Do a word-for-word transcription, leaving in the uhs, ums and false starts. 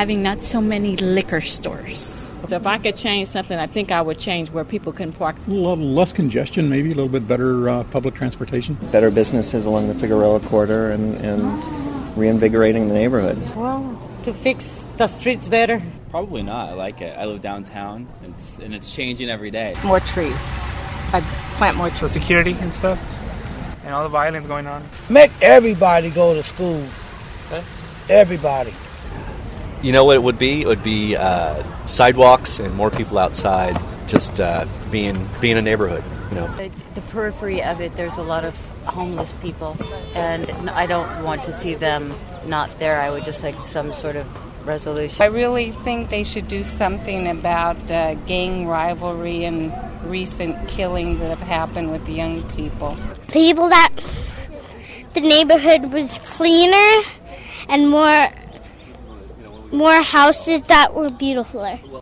having not so many liquor stores. So if I could change something, I think I would change where people can park. A little less congestion, maybe a little bit better uh, public transportation. Better businesses along the Figueroa Quarter and, and reinvigorating the neighborhood. Well, to fix the streets better. Probably not. I like it. I live downtown, it's, and it's changing every day. More trees. I'd plant more trees. The security and stuff, and all the violence going on. Make everybody go to school. Okay. Everybody. You know what it would be? It would be uh, sidewalks and more people outside, just uh, being being a neighborhood. You know, the, the periphery of it. There's a lot of homeless people, and I don't want to see them not there. I would just like some sort of resolution. I really think they should do something about uh, gang rivalry and recent killings that have happened with the young people. People that the neighborhood was cleaner and more more houses that were beautifuler.